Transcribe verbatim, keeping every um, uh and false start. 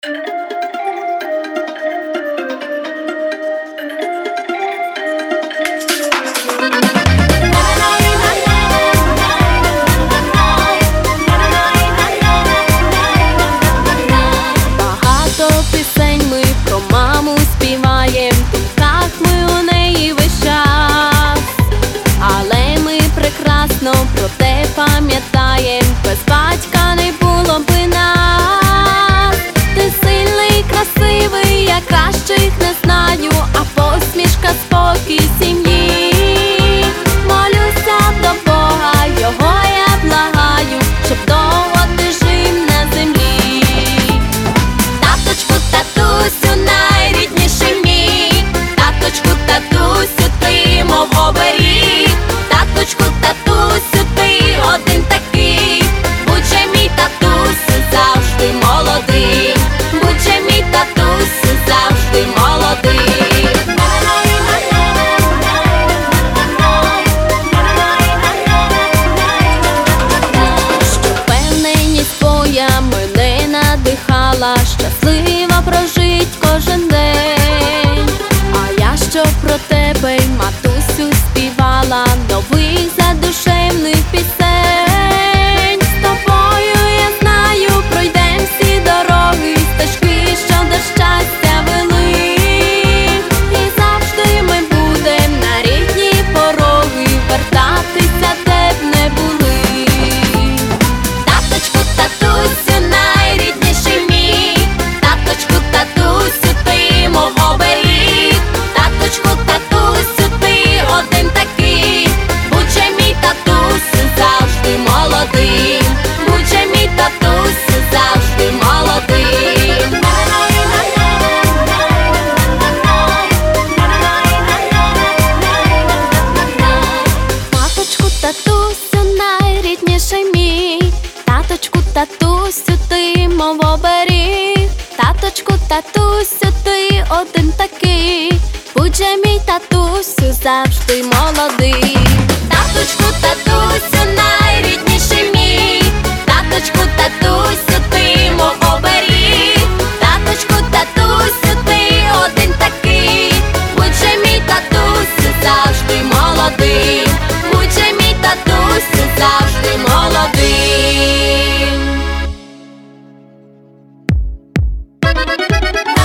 Багато пісень ми про маму співаєм, в думках ми у неї весь час. Але ми прекрасно про те пам'ятаєм, без батька не було би нас. Ти сильний, красивий, я кращих не знаю, а посмішка, спокій сім'ї. Молюся до Бога, його я благаю, щоб довго ти жив на землі. Таточку, татусю, найрідніший мій, таточку, татусю, ти мов оберіг. Таточку, татусю, ти один такий, будь же мій татусю завжди молодий, будь же мій татусю завжди молодий. Що впевненість твоя мене надихала, щаслива прожить кожен день. А я що про тебе, й матусю, співала нових задушевних пісень. З тобою, я знаю, пройдем всі дороги, стежки, що до щастя вели. І завжди ми будем на рідні пороги вертатися, де б не були. Таточку, татусю, найрідніший мій, таточку, татусю, ти мов оберіг. Таточку, татусю, ти один такий, будь же мій татусю завжди молодий, будь же мій татусю завжди молодий. Маточку, татусю, найрідніший мій, таточку, татусю, ти мов оберіг. Таточку, татусю, ти один такий, будь же мій татусю завжди молодий. Таточку, татусю, найрідніший мій, таточку, татусю, ти мов оберіг. Таточку, татусю, ти один такий, будь же мій татусю завжди молодий, будь же мій татусю завжди молодий.